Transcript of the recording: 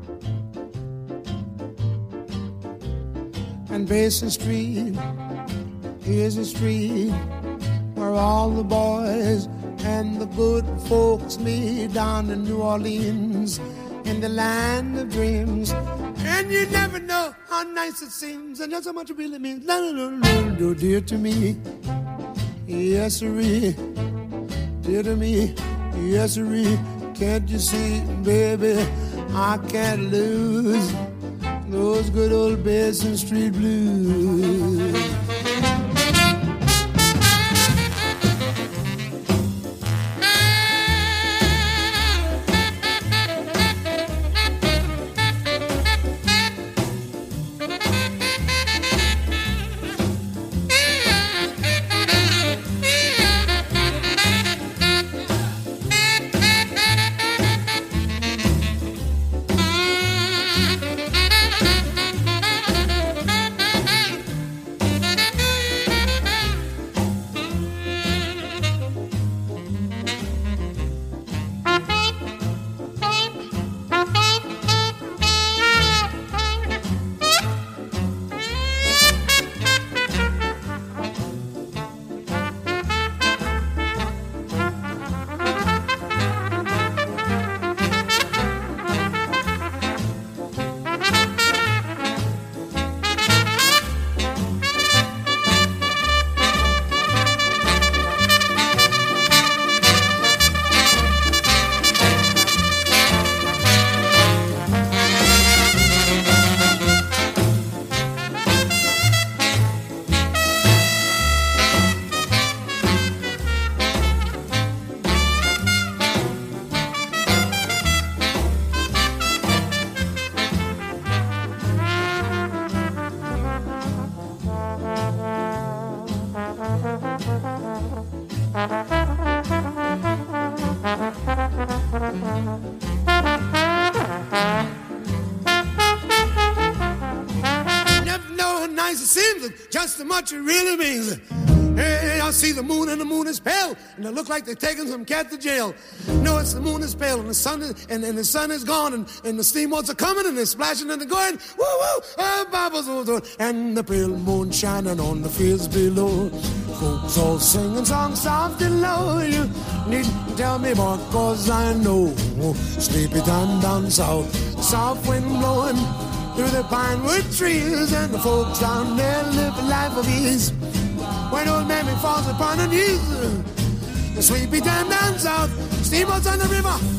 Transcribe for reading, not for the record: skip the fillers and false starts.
And Basin Street is a street where all the boys and the good folks meet down in New Orleans, in the land of dreams. And you never know how nice it seems, and just how much it really means. Dear to me, yes sirree. Dear to me, yes sirree. Can't you see, baby, I can't lose those good old Basin Street blues. Just how much it really means. Hey, I see the moon and the moon is pale, and it looks like they're taking some cat to jail. No, it's the moon is pale, and the sun is, and the sun is gone, and the steamboats are coming, and they're splashing and they're going, woo woo, bubbles, and the pale moon shining on the fields below. Folks all singing songs soft and low. You needn't tell me more, 'cause I know. Sleepy time down south, soft wind blowing through the pinewood trees, and the folks down there live a life of ease. When old mammy falls upon her knees, the sleepy time down south, steamboats on the river,